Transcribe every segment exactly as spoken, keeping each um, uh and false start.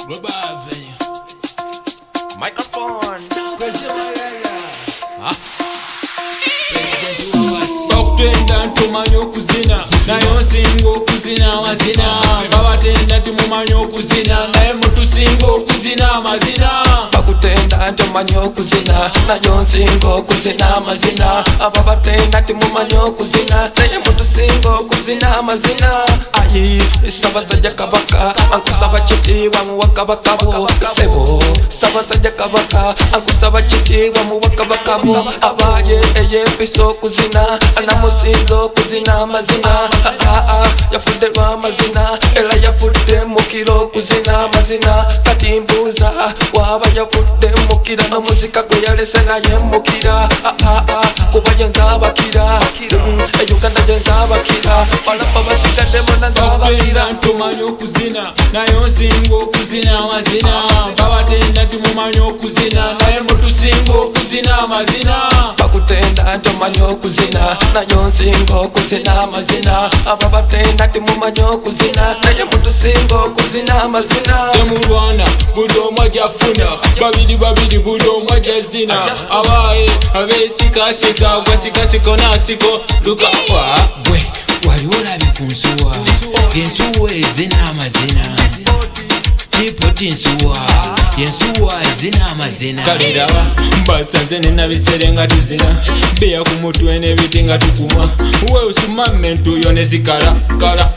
Global Avenue. Microphone. Bakutenda ntumanyi okuzina naye nsinga okuzina amazina babatenda timumanyi okuzina naye mutusinga okuzina amazina Bakutenda ntumanyi okuzina naye nsinga okuzina amazina ababatenda timumanyi okuzina naye mutusinga okuzina amazina ayi Ssaabasajja Kabaka ankusaba kitiibwa mu Wakabaka bo sebo Ssaabasajja Kabaka ankusaba kitiibwa mu Wakabaka bo abaye eyempisa okuzina anamusinza okuzina amazina yafudde lwa amazina era yafudde mukira okuzina amazina kati mbuuza waba yafudde mukira n'omuzika gwe yalese naye mukira kuba yenzabakira euganda yenzabakira balaba basigadde bona nzabakira ntumanyi okuzina naye nsinga okuzina amazina babatenda timumanyi okuzina naye mutusinga okuzina amazina Bakutenda ntumanyi okuzina naye nsinga okuzina amazina ababatenda timumanyi okuzina naye mutusinga okuzina amazina temulwana buli omu ajafuna babiri babiri buli omu ajazina abaye abeesikasika gwasikasika onasiko lukawa gwe wali olabye ku nsuwa ensuwa ezina amazina tipoti nsuwa yensuwa ezina amazina kaliraba mbasanze nenabisere nga tuzina beya ku mutwe n'ebiti nga tukuma weusumamentu yo nezikala kala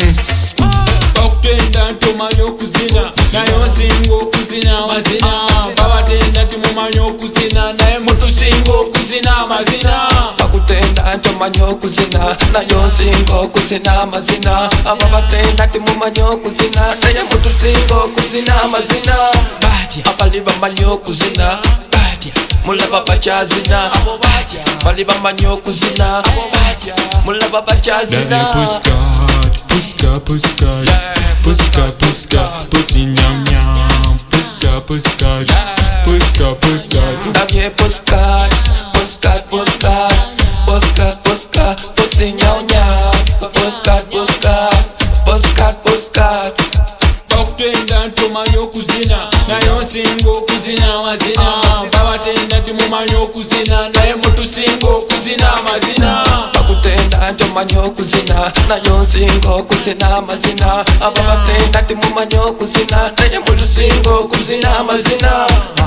bakutenda ntumanyi okuzina naye nsinga okuzina amazina babatenda timumanyi okuzina naye mutusinga okuzina amazina Bakutenda ntumanyi okuzina naye nsinga okuzina amazina ababatenda timumanyi okuzina naye mutusinga okuzina amazina abali bamanyi okuzina mulaba bakyazina bali bamanyi okuzina mulaba bakyazina Puska, puska, puska, puska, pusi nyam nyam. Puska, puska, puska, puska. Ndabye postcard, postcard, postcard, postcard, postcard, pusi nyam nyam. Postcard, postcard, postcard, postcard. Bakutenda ntumanyi okuzina naye nsinga okuzina amazina babatenda timumanyi okuzina naye mutusinga okuzina amazina Bakutenda ntumanyi okuzina naye nsinga okuzina amazina ababatenda timumanyi okuzina naye mutusinga okuzina amazina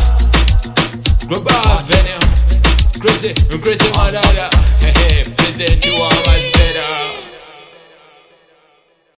Global Avenue. Crazy, crazy madara. Hey, hey, present you all myself.